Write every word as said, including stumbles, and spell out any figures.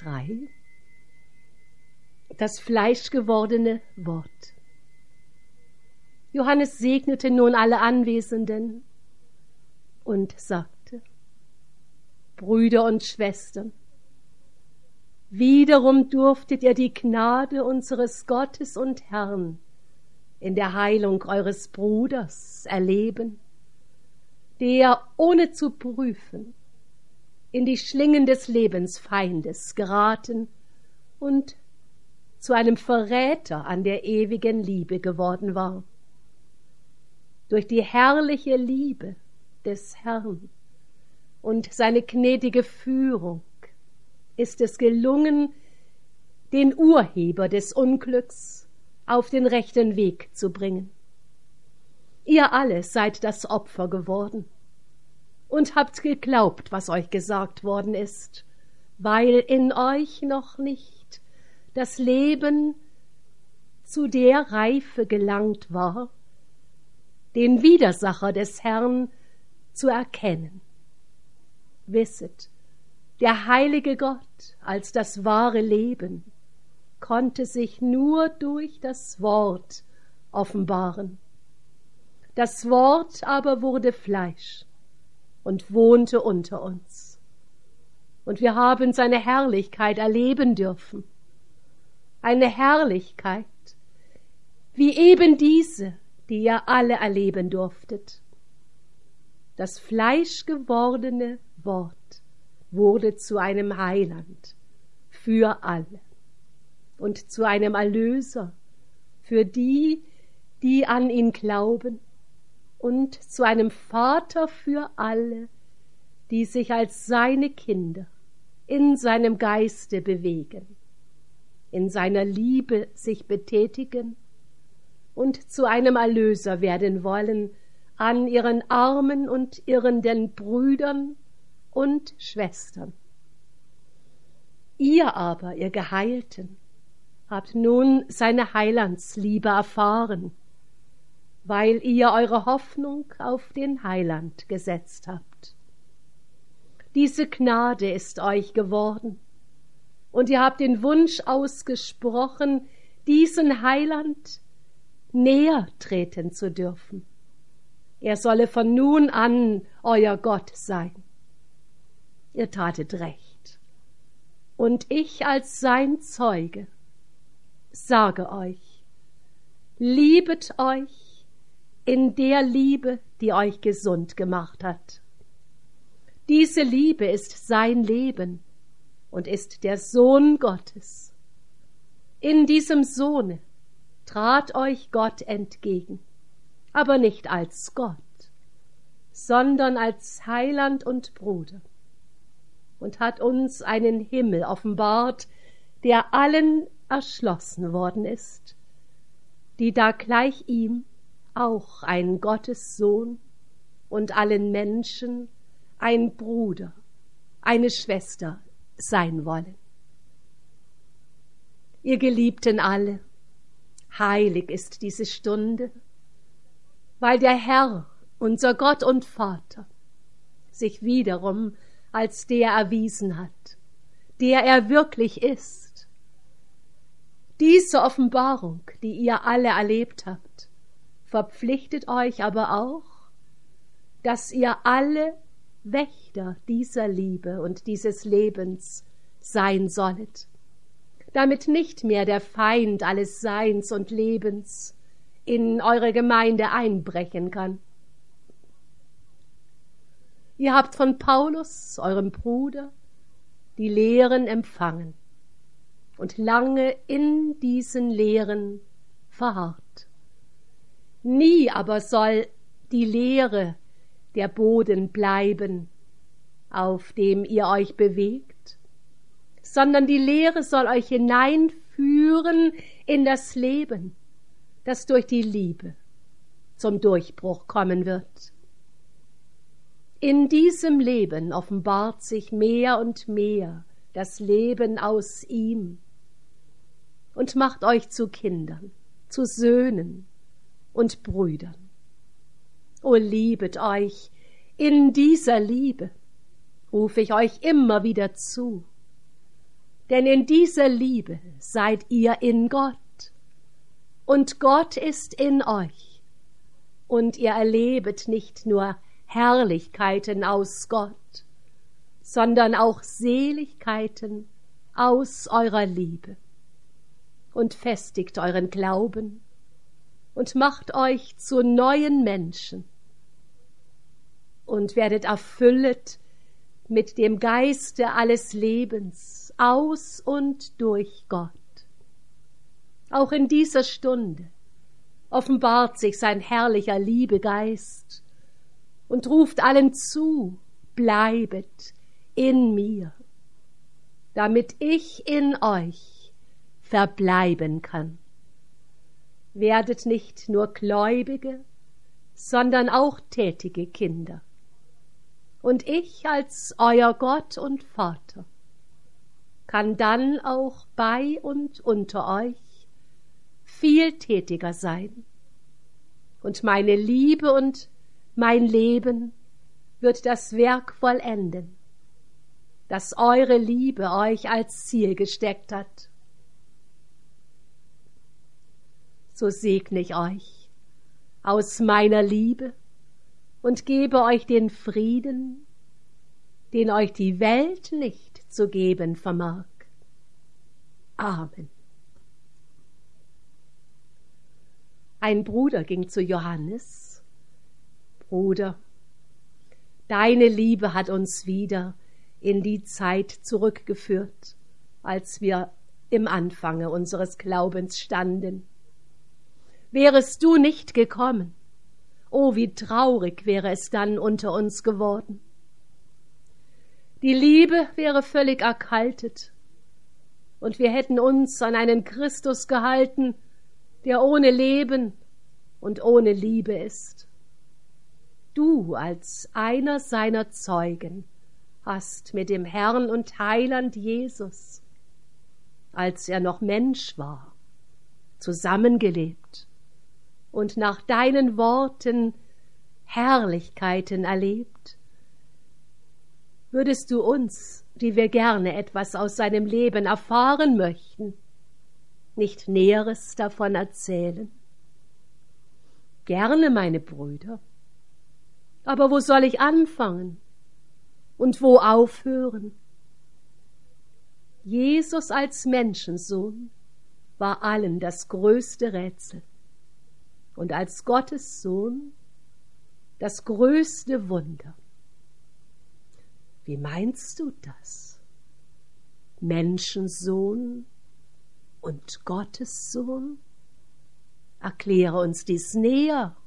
drei. Das fleischgewordene Wort. Johannes segnete nun alle Anwesenden und sagte: Brüder und Schwestern, wiederum durftet ihr die Gnade unseres Gottes und Herrn in der Heilung eures Bruders erleben, der, ohne zu prüfen, in die Schlingen des Lebensfeindes geraten und zu einem Verräter an der ewigen Liebe geworden war. Durch die herrliche Liebe des Herrn und seine gnädige Führung ist es gelungen, den Urheber des Unglücks auf den rechten Weg zu bringen. Ihr alle seid das Opfer geworden und habt geglaubt, was euch gesagt worden ist, weil in euch noch nicht das Leben zu der Reife gelangt war, den Widersacher des Herrn zu erkennen. Wisset, der heilige Gott als das wahre Leben konnte sich nur durch das Wort offenbaren. Das Wort aber wurde Fleisch und wohnte unter uns. Und wir haben seine Herrlichkeit erleben dürfen. Eine Herrlichkeit, wie eben diese, die ihr alle erleben durftet. Das fleischgewordene Wort wurde zu einem Heiland für alle und zu einem Erlöser für die, die an ihn glauben, und zu einem Vater für alle, die sich als seine Kinder in seinem Geiste bewegen, in seiner Liebe sich betätigen und zu einem Erlöser werden wollen an ihren armen und irrenden Brüdern und Schwestern. Ihr aber, ihr Geheilten, habt nun seine Heilandsliebe erfahren, weil ihr eure Hoffnung auf den Heiland gesetzt habt. Diese Gnade ist euch geworden, und ihr habt den Wunsch ausgesprochen, diesen Heiland näher treten zu dürfen. Er solle von nun an euer Gott sein. Ihr tatet recht. Und ich als sein Zeuge sage euch, liebet euch in der Liebe, die euch gesund gemacht hat. Diese Liebe ist sein Leben und ist der Sohn Gottes. In diesem Sohne trat euch Gott entgegen, aber nicht als Gott, sondern als Heiland und Bruder, und hat uns einen Himmel offenbart, der allen erschlossen worden ist, die da gleich ihm auch ein Gottessohn und allen Menschen ein Bruder, eine Schwester sein wollen. Ihr Geliebten alle, heilig ist diese Stunde, weil der Herr, unser Gott und Vater, sich wiederum als der erwiesen hat, der er wirklich ist. Diese Offenbarung, die ihr alle erlebt habt, verpflichtet euch aber auch, dass ihr alle Wächter dieser Liebe und dieses Lebens sein sollet, damit nicht mehr der Feind alles Seins und Lebens in eure Gemeinde einbrechen kann. Ihr habt von Paulus, eurem Bruder, die Lehren empfangen und lange in diesen Lehren verharrt. Nie aber soll die Lehre der Boden bleiben, auf dem ihr euch bewegt, sondern die Lehre soll euch hineinführen in das Leben, das durch die Liebe zum Durchbruch kommen wird. In diesem Leben offenbart sich mehr und mehr das Leben aus ihm und macht euch zu Kindern, zu Söhnen und Brüdern. O liebet euch in dieser Liebe, rufe ich euch immer wieder zu, Denn in dieser Liebe seid ihr in Gott, und Gott ist in euch, und ihr erlebet nicht nur Herrlichkeiten aus Gott, sondern auch Seligkeiten aus eurer Liebe. Und festigt euren Glauben und macht euch zu neuen Menschen und werdet erfüllet mit dem Geiste alles Lebens aus und durch Gott. Auch in dieser Stunde offenbart sich sein herrlicher Liebegeist und ruft allen zu, bleibet in mir, damit ich in euch verbleiben kann. Werdet nicht nur Gläubige, sondern auch tätige Kinder. Und ich als euer Gott und Vater kann dann auch bei und unter euch viel tätiger sein. Und meine Liebe und mein Leben wird das Werk vollenden, das eure Liebe euch als Ziel gesteckt hat. So segne ich euch aus meiner Liebe und gebe euch den Frieden, den euch die Welt nicht zu geben vermag. Amen. Ein Bruder ging zu Johannes: Bruder, deine Liebe hat uns wieder in die Zeit zurückgeführt, als wir im Anfange unseres Glaubens standen. Wärest du nicht gekommen, oh, wie traurig wäre es dann unter uns geworden. Die Liebe wäre völlig erkaltet, und wir hätten uns an einen Christus gehalten, der ohne Leben und ohne Liebe ist. Du als einer seiner Zeugen hast mit dem Herrn und Heiland Jesus, als er noch Mensch war, zusammengelebt und nach deinen Worten Herrlichkeiten erlebt. Würdest du uns, die wir gerne etwas aus seinem Leben erfahren möchten, nicht Näheres davon erzählen? Gerne, meine Brüder. Aber wo soll ich anfangen und wo aufhören? Jesus als Menschensohn war allen das größte Rätsel und als Gottes Sohn das größte Wunder. Wie meinst du das? Menschensohn und Gottes Sohn? Erkläre uns dies näher.